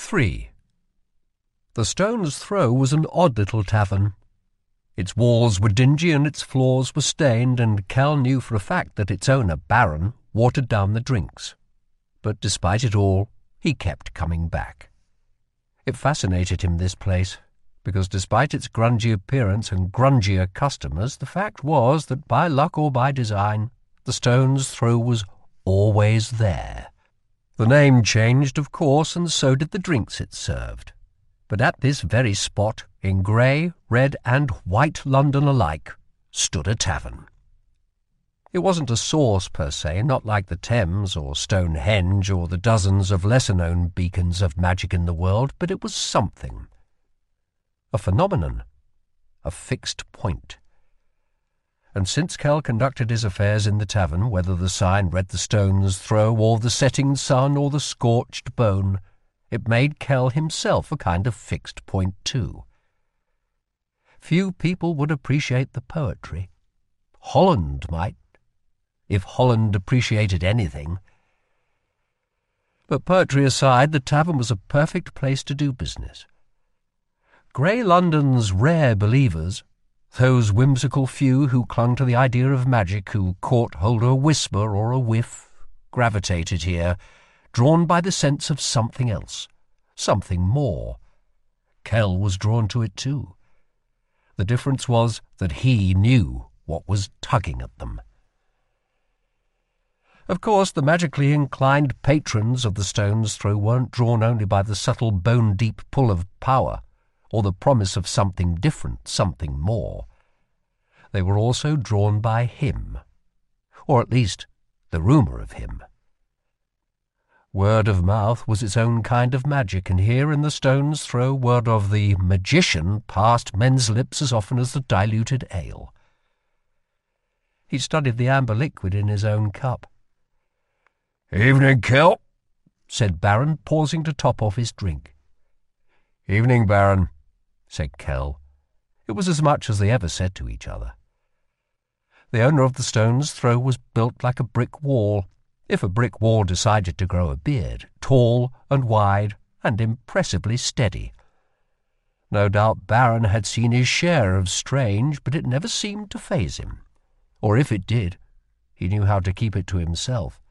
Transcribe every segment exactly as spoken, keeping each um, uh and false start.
three. The Stone's Throw was an odd little tavern. Its walls were dingy and its floors were stained, and Kell knew for a fact that its owner, Baron, watered down the drinks. But despite it all, he kept coming back. It fascinated him, this place, because despite its grungy appearance and grungier customers, the fact was that by luck or by design, the Stone's Throw was always there. The name changed, of course, and so did the drinks it served. But at this very spot, in grey, red and white London alike, stood a tavern. It wasn't a source per se, not like the Thames or Stonehenge or the dozens of lesser-known beacons of magic in the world, but it was something. A phenomenon. A fixed point. And since Kell conducted his affairs in the tavern, whether the sign read the Stone's Throw or the setting sun or the scorched bone, it made Kell himself a kind of fixed point too. Few people would appreciate the poetry. Holland might, if Holland appreciated anything. But poetry aside, the tavern was a perfect place to do business. Grey London's rare believers, those whimsical few who clung to the idea of magic, who caught hold of a whisper or a whiff, gravitated here, drawn by the sense of something else, something more. Kell was drawn to it too. The difference was that he knew what was tugging at them. Of course, the magically inclined patrons of the Stone's Throw weren't drawn only by the subtle bone-deep pull of power, or the promise of something different, something more. They were also drawn by him, or at least the rumour of him. Word of mouth was its own kind of magic, and here in the Stone's Throw word of the magician passed men's lips as often as the diluted ale. He studied the amber liquid in his own cup. "Evening, Kell," said Baron, pausing to top off his drink. "Evening, Baron," said Kell. It was as much as they ever said to each other. The owner of the Stone's Throw was built like a brick wall, if a brick wall decided to grow a beard, tall and wide and impressively steady. No doubt Baron had seen his share of strange, but it never seemed to faze him. Or if it did, he knew how to keep it to himself.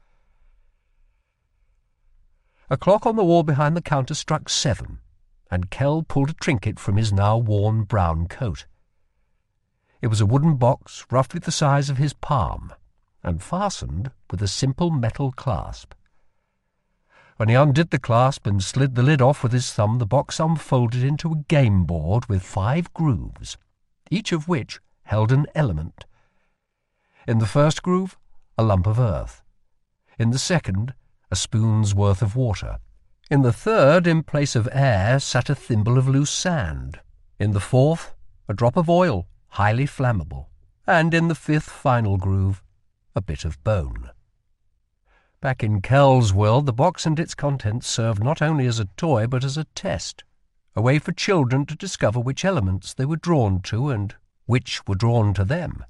A clock on the wall behind the counter struck seven, and Kell pulled a trinket from his now worn brown coat. It was a wooden box roughly the size of his palm, and fastened with a simple metal clasp. When he undid the clasp and slid the lid off with his thumb, the box unfolded into a game board with five grooves, each of which held an element. In the first groove, a lump of earth. In the second, a spoon's worth of water. In the third, in place of air, sat a thimble of loose sand. In the fourth, a drop of oil, highly flammable. And in the fifth final groove, a bit of bone. Back in Kell's world, the box and its contents served not only as a toy but as a test, a way for children to discover which elements they were drawn to and which were drawn to them.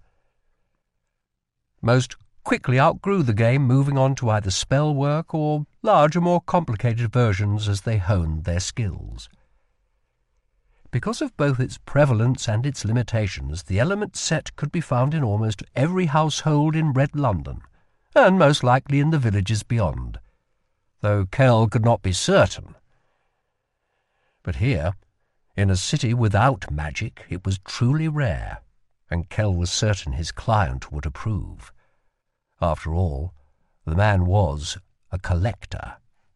Most quickly outgrew the game, moving on to either spell work or larger, more complicated versions as they honed their skills. Because of both its prevalence and its limitations, the element set could be found in almost every household in Red London, and most likely in the villages beyond, though Kell could not be certain. But here, in a city without magic, it was truly rare, and Kell was certain his client would approve. After all, the man was a collector.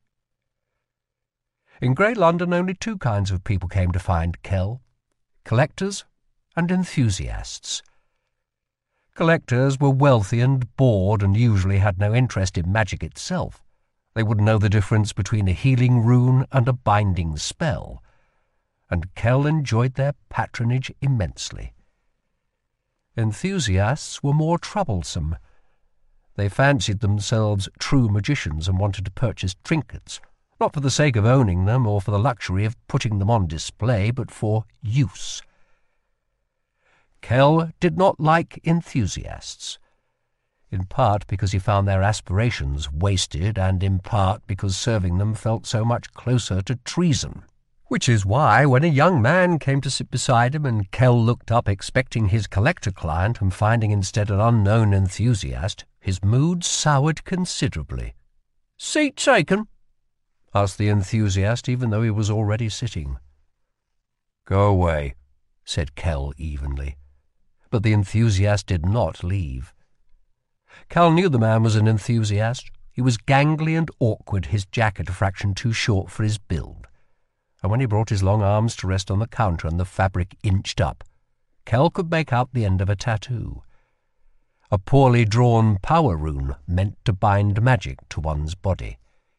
In Grey London, only two kinds of people came to find Kell: collectors and enthusiasts. Collectors were wealthy and bored and usually had no interest in magic itself. They wouldn't know the difference between a healing rune and a binding spell, and Kell enjoyed their patronage immensely. Enthusiasts were more troublesome. They fancied themselves true magicians and wanted to purchase trinkets, not for the sake of owning them or for the luxury of putting them on display, but for use. Kell did not like enthusiasts. in part because he found their aspirations wasted, and in part because serving them felt so much closer to treason. Which is why, when a young man came to sit beside him and Kell looked up expecting his collector client and finding instead an unknown enthusiast, his mood soured considerably. "Seat taken?" asked the enthusiast, even though he was already sitting. "Go away," said Kell evenly. But the enthusiast did not leave. Kell knew the man was an enthusiast. He was gangly and awkward, his jacket a fraction too short for his build. And when he brought his long arms to rest on the counter and the fabric inched up, Kell could make out the end of a tattoo. A poorly drawn power rune meant to bind magic to one's body.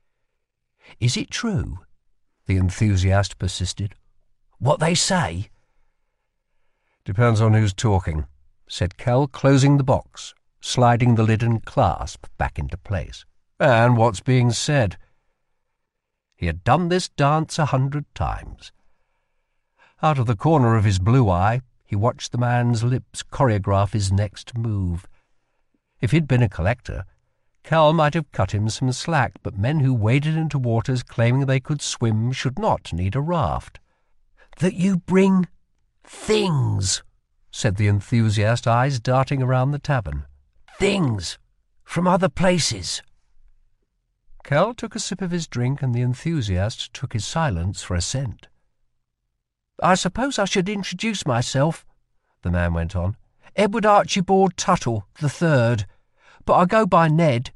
"Is it true," the enthusiast persisted, "what they say?" "Depends on who's talking," said Kell, closing the box, sliding the lid and clasp back into place. "And what's being said." He had done this dance a hundred times. Out of the corner of his blue eye, he watched the man's lips choreograph his next move. If he'd been a collector, Kell might have cut him some slack, but men who waded into waters claiming they could swim should not need a raft. "That you bring things," said the enthusiast, eyes darting around the tavern. "Things from other places." Kell took a sip of his drink, and the enthusiast took his silence for assent. "I suppose I should introduce myself," the man went on. "Edward Archibald Tuttle, the third, but I go by Ned."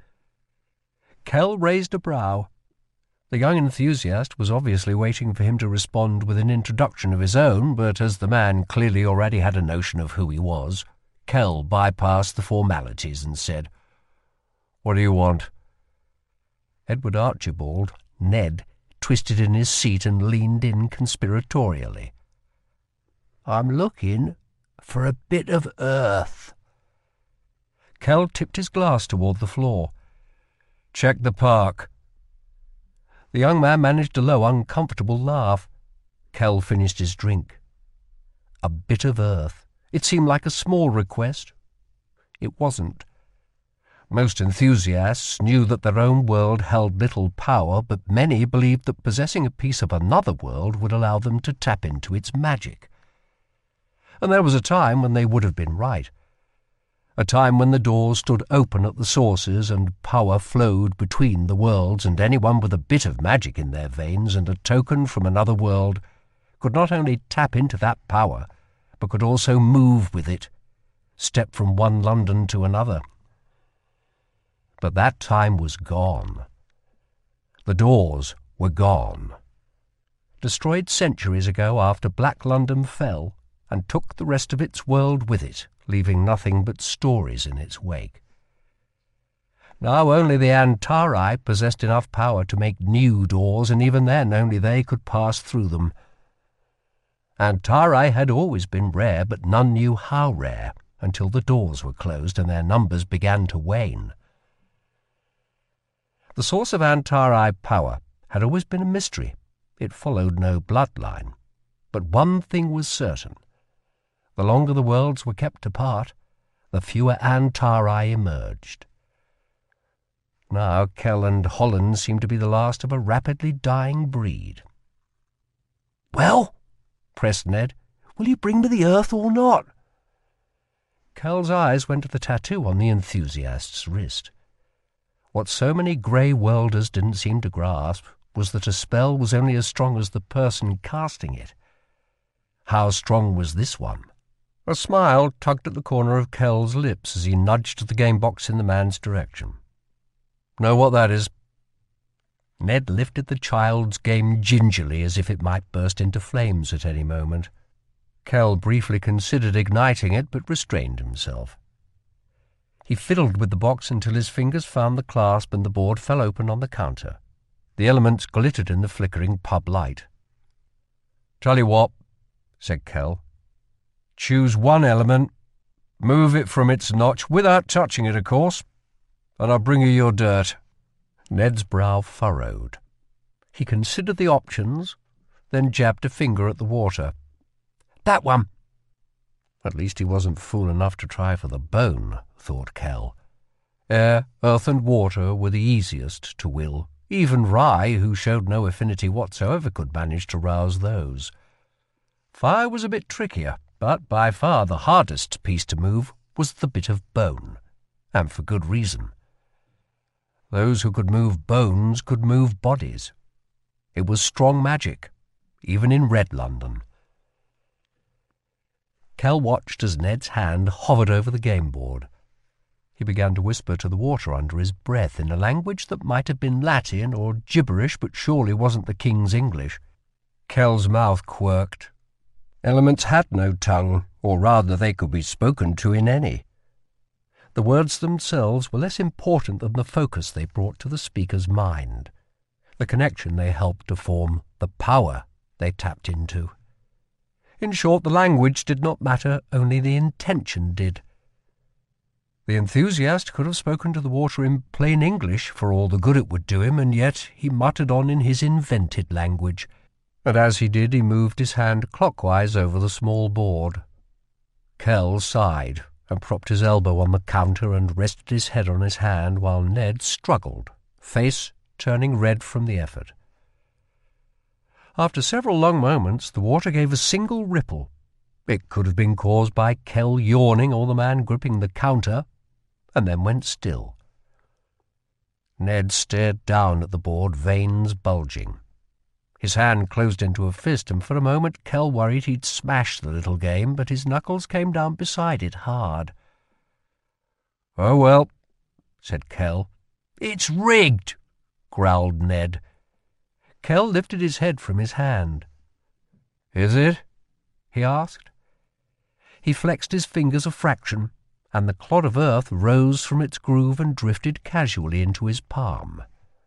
Kell raised a brow. The young enthusiast was obviously waiting for him to respond with an introduction of his own, but as the man clearly already had a notion of who he was, Kell bypassed the formalities and said, "What do you want?" Edward Archibald, Ned, twisted in his seat and leaned in conspiratorially. "I'm looking for a bit of earth." Kell tipped his glass toward the floor. "Check the park." The young man managed a low, uncomfortable laugh. Kell finished his drink. A bit of earth. It seemed like a small request. It wasn't. Most enthusiasts knew that their own world held little power, but many believed that possessing a piece of another world would allow them to tap into its magic. And there was a time when they would have been right. A time when the doors stood open at the sources and power flowed between the worlds, and anyone with a bit of magic in their veins and a token from another world could not only tap into that power, but could also move with it, step from one London to another. But that time was gone. The doors were gone. Destroyed centuries ago after Black London fell and took the rest of its world with it, leaving nothing but stories in its wake. Now only the Antari possessed enough power to make new doors, and even then only they could pass through them. Antari had always been rare, but none knew how rare, until the doors were closed and their numbers began to wane. The source of Antari power had always been a mystery. It followed no bloodline. But one thing was certain. The longer the worlds were kept apart, the fewer Antari emerged. Now Kell and Holland seemed to be the last of a rapidly dying breed. "Well," pressed Ned, "will you bring me the earth or not?" Kell's eyes went to the tattoo on the enthusiast's wrist. What so many grey worlders didn't seem to grasp was that a spell was only as strong as the person casting it. How strong was this one? A smile tugged at the corner of Kell's lips as he nudged the game box in the man's direction. "Know what that is?" Ned lifted the child's game gingerly as if it might burst into flames at any moment. Kell briefly considered igniting it, but restrained himself. He fiddled with the box until his fingers found the clasp and the board fell open on the counter. The elements glittered in the flickering pub light. "Tell you what," said Kell. "Choose one element, move it from its notch, without touching it, of course, and I'll bring you your dirt." Ned's brow furrowed. He considered the options, then jabbed a finger at the water. "That one." At least he wasn't fool enough to try for the bone, thought Kell. Air, earth and water were the easiest to will. Even Rye, who showed no affinity whatsoever, could manage to rouse those. Fire was a bit trickier, but by far the hardest piece to move was the bit of bone, and for good reason. Those who could move bones could move bodies. It was strong magic, even in Red London. Kell watched as Ned's hand hovered over the game board. He began to whisper to the water under his breath in a language that might have been Latin or gibberish, but surely wasn't the king's English. Kell's mouth quirked. Elements had no tongue, or rather they could be spoken to in any. The words themselves were less important than the focus they brought to the speaker's mind, the connection they helped to form, the power they tapped into. In short, the language did not matter, only the intention did. The enthusiast could have spoken to the water in plain English for all the good it would do him, and yet he muttered on in his invented language, and as he did he moved his hand clockwise over the small board. Kell sighed and propped his elbow on the counter and rested his head on his hand while Ned struggled, face turning red from the effort. After several long moments the water gave a single ripple. It could have been caused by Kell yawning or the man gripping the counter, and then went still. Ned stared down at the board, veins bulging. His hand closed into a fist, and for a moment Kell worried he'd smash the little game, but his knuckles came down beside it hard. "Oh, well," said Kell. "It's rigged," growled Ned. Kell lifted his head from his hand. "Is it?" he asked. He flexed his fingers a fraction, and the clod of earth rose from its groove and drifted casually into his palm.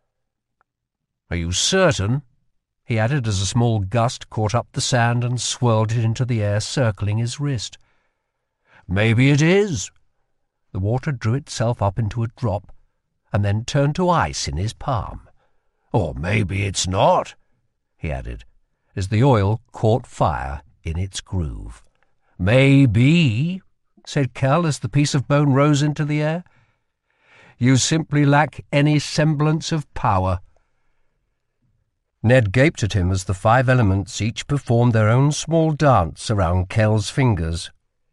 "Are you certain?" he added as a small gust caught up the sand and swirled it into the air, circling his wrist. "Maybe it is." The water drew itself up into a drop, and then turned to ice in his palm. "Or maybe it's not," he added, as the oil caught fire in its groove. "Maybe," said Kell as the piece of bone rose into the air. "You simply lack any semblance of power." Ned gaped at him as the five elements each performed their own small dance around Kell's fingers.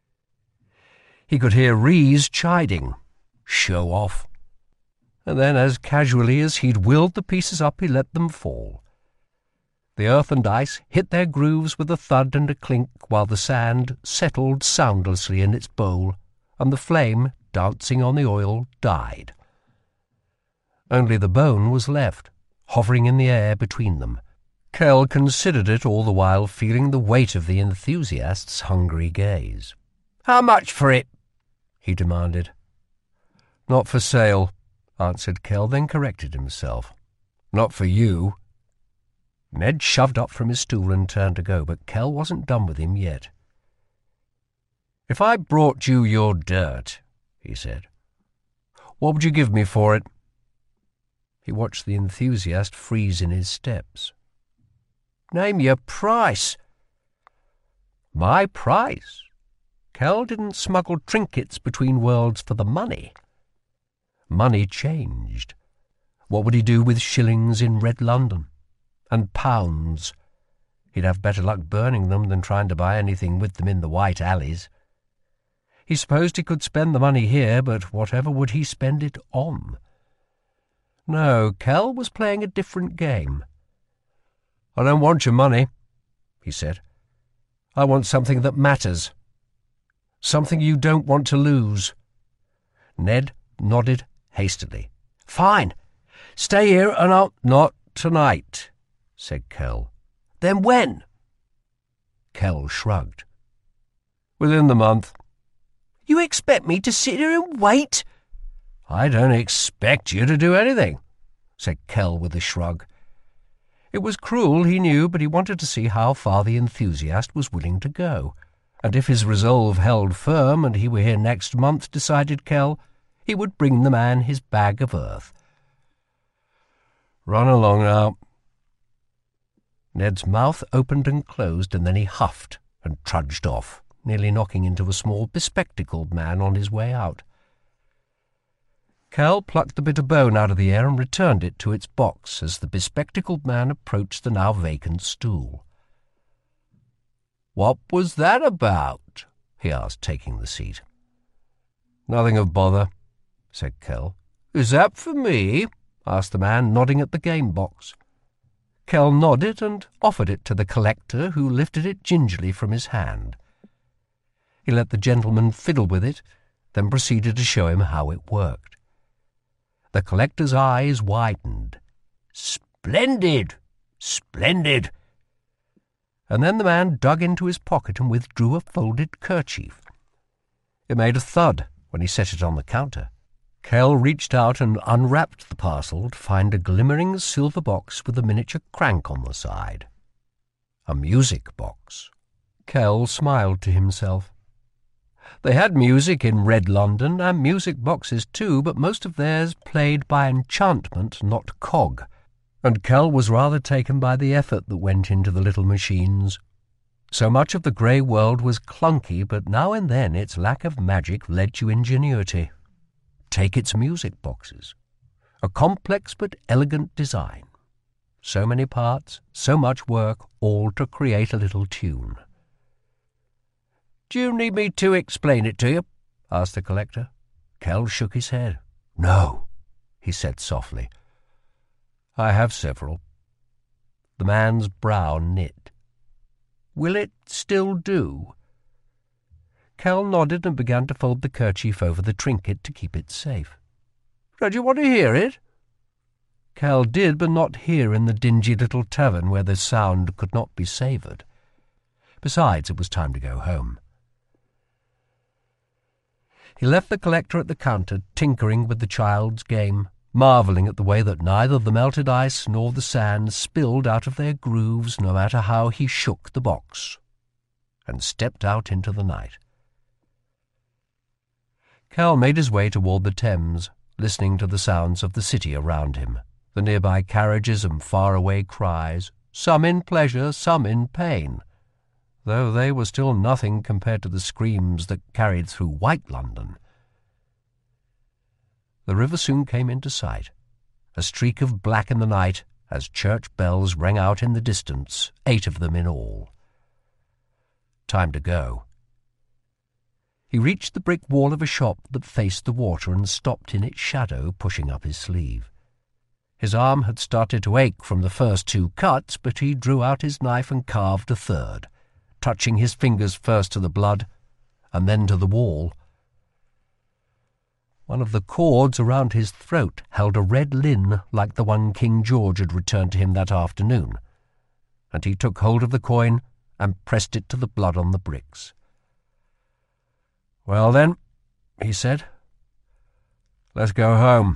He could hear Rhys chiding, "Show off." And then, as casually as he'd willed the pieces up, he let them fall. The earth and ice hit their grooves with a thud and a clink, while the sand settled soundlessly in its bowl, and the flame, dancing on the oil, died. Only the bone was left, hovering in the air between them. Kell considered it all the while, feeling the weight of the enthusiast's hungry gaze. "How much for it?" he demanded. "Not for sale," answered Kell, then corrected himself. "Not for you." Ned shoved up from his stool and turned to go, but Kell wasn't done with him yet. "If I brought you your dirt," he said, "what would you give me for it?" He watched the enthusiast freeze in his steps. "Name your price." "My price?" Kell didn't smuggle trinkets between worlds for the money. Money changed. What would he do with shillings in Red London? And pounds? He'd have better luck burning them than trying to buy anything with them in the white alleys. He supposed he could spend the money here, but whatever would he spend it on? No, Kell was playing a different game. "I don't want your money," he said. "I want something that matters. Something you don't want to lose." Ned nodded hastily. "Fine. Stay here and I'll—" "Not tonight," said Kell. "Then when?" Kell shrugged. "Within the month." "You expect me to sit here and wait?" "I don't expect you to do anything," said Kell with a shrug. It was cruel, he knew, but he wanted to see how far the enthusiast was willing to go. And if his resolve held firm and he were here next month, decided Kell, he would bring the man his bag of earth. "Run along now." Ned's mouth opened and closed, and then he huffed and trudged off, nearly knocking into a small bespectacled man on his way out. Kell plucked the bit of bone out of the air and returned it to its box as the bespectacled man approached the now vacant stool. "What was that about?" he asked, taking the seat. "Nothing of bother," said Kell. "Is that for me?" asked the man, nodding at the game box. Kell nodded and offered it to the collector, who lifted it gingerly from his hand. He let the gentleman fiddle with it, then proceeded to show him how it worked. The collector's eyes widened. "Splendid! Splendid!" And then the man dug into his pocket and withdrew a folded kerchief. It made a thud when he set it on the counter. Kell reached out and unwrapped the parcel to find a glimmering silver box with a miniature crank on the side. A music box. Kell smiled to himself. They had music in Red London, and music boxes too, but most of theirs played by enchantment, not cog, and Kell was rather taken by the effort that went into the little machines. So much of the grey world was clunky, but now and then its lack of magic led to ingenuity. Take its music boxes. A complex but elegant design. So many parts, so much work, all to create a little tune. "Do you need me to explain it to you?" asked the collector. Kell shook his head. "No," he said softly. "I have several." The man's brow knit. "Will it still do?" Kell nodded and began to fold the kerchief over the trinket to keep it safe. "Don't you want to hear it?" Kell did, but not here in the dingy little tavern where the sound could not be savoured. Besides, it was time to go home. He left the collector at the counter, tinkering with the child's game, marvelling at the way that neither the melted ice nor the sand spilled out of their grooves no matter how he shook the box, and stepped out into the night. Kell made his way toward the Thames, listening to the sounds of the city around him, the nearby carriages and faraway cries, some in pleasure, some in pain, though they were still nothing compared to the screams that carried through White London. The river soon came into sight, a streak of black in the night as church bells rang out in the distance, eight of them in all. Time to go. He reached the brick wall of a shop that faced the water and stopped in its shadow, pushing up his sleeve. His arm had started to ache from the first two cuts, but he drew out his knife and carved a third, touching his fingers first to the blood and then to the wall. One of the cords around his throat held a red lin like the one King George had returned to him that afternoon, and he took hold of the coin and pressed it to the blood on the bricks. "Well then," he said, "let's go home."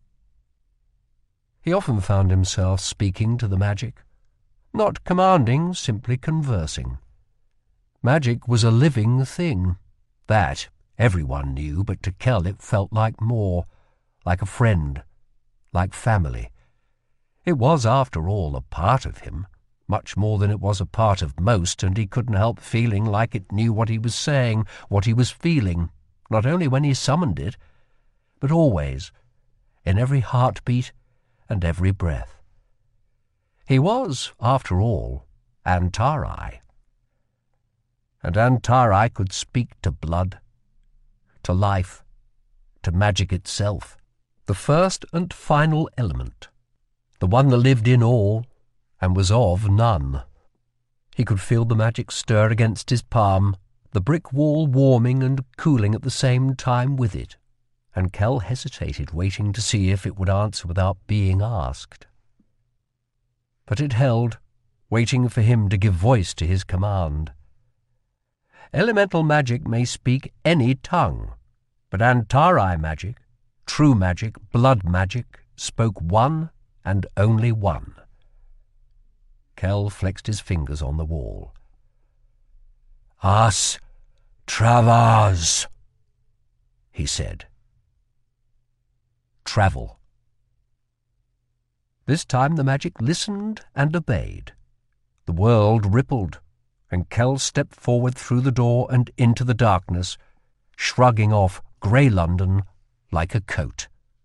He often found himself speaking to the magic, not commanding, simply conversing. Magic was a living thing. That everyone knew, but to Kell it felt like more, like a friend, like family. It was, after all, a part of him, much more than it was a part of most, and he couldn't help feeling like it knew what he was saying, what he was feeling, not only when he summoned it, but always, in every heartbeat and every breath. He was, after all, Antarai. And Antarai could speak to blood, to life, to magic itself, the first and final element, the one that lived in all and was of none. He could feel the magic stir against his palm, the brick wall warming and cooling at the same time with it, and Kell hesitated, waiting to see if it would answer without being asked. But it held, waiting for him to give voice to his command. Elemental magic may speak any tongue, but Antarai magic, true magic, blood magic, spoke one and only one. Kell flexed his fingers on the wall. "As Travas," he said. Travel. This time the magic listened and obeyed. The world rippled, and Kell stepped forward through the door and into the darkness, shrugging off grey London like a coat.